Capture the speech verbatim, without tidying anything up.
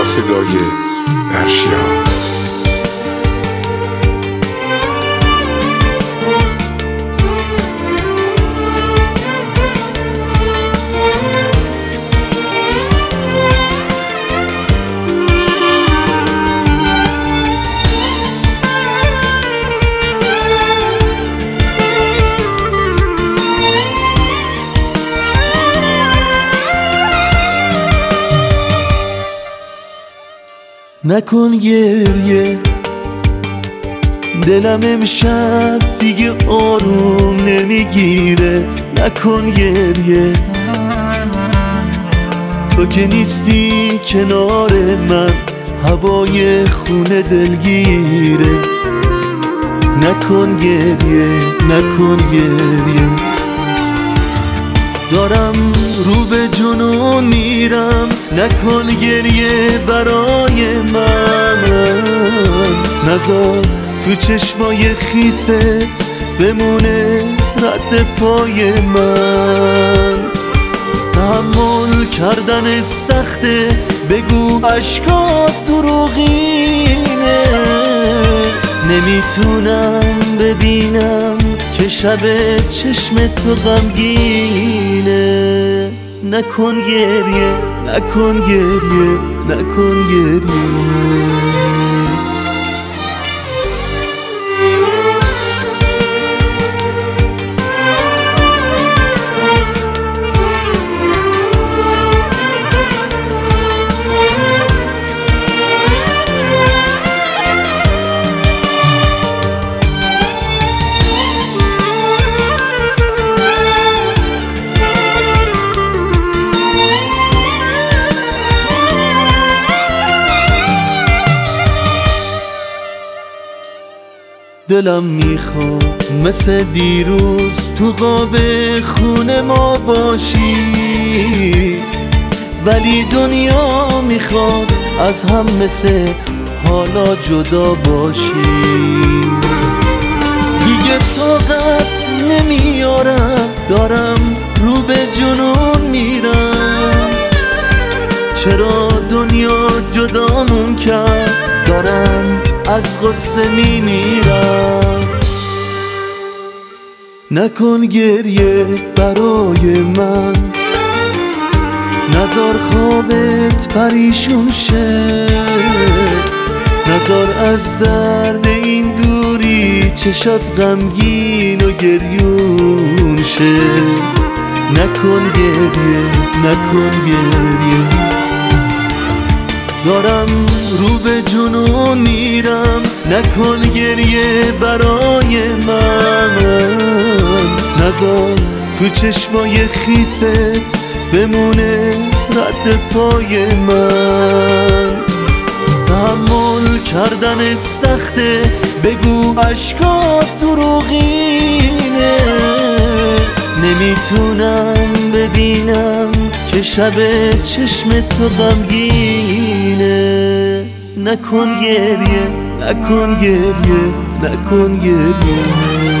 صدای ارشیا. نکن گریه، دلم امشب دیگه آروم نمیگیره. نکن گریه، تو که نیستی کنار من، هوای خونه دلگیره. نکن گریه، نکن گریه، دارم رو به جنون میرم. نکن گریه برای من، نذار تو چشمای خیست بمونه رد پای من. تحمل کردن سخته، بگو اشکات دروغینه. نمیتونم ببینم که شب چشم تو غمگینه. نکن گریه، نکن گریه، نکن گریه. دلم میخواد مثل دیروز تو قاب خونه ما باشی، ولی دنیا میخواد از هم مثل حالا جدا باشی. دیگه طاقت نمیارم، دارم رو به جنون میرم. چرا دنیا جدامون کرد، دارم از غصه میمیرم. نکن گریه برای من، نذار خوابت پریشون شه. نذار از درد این دوری چشات غمگین و گریون شه. نکن گریه، نکن گریه، دارم رو به جنون میرم. نکن گریه برای من، نذار تو چشمای خیست بمونه رد پای من. تحمل کردن سخته، بگو اشکات دروغینه. نمیتونم ببینم که شب چشم تو غمگینه. نکن گریه، نکن گریه، نکن گریه.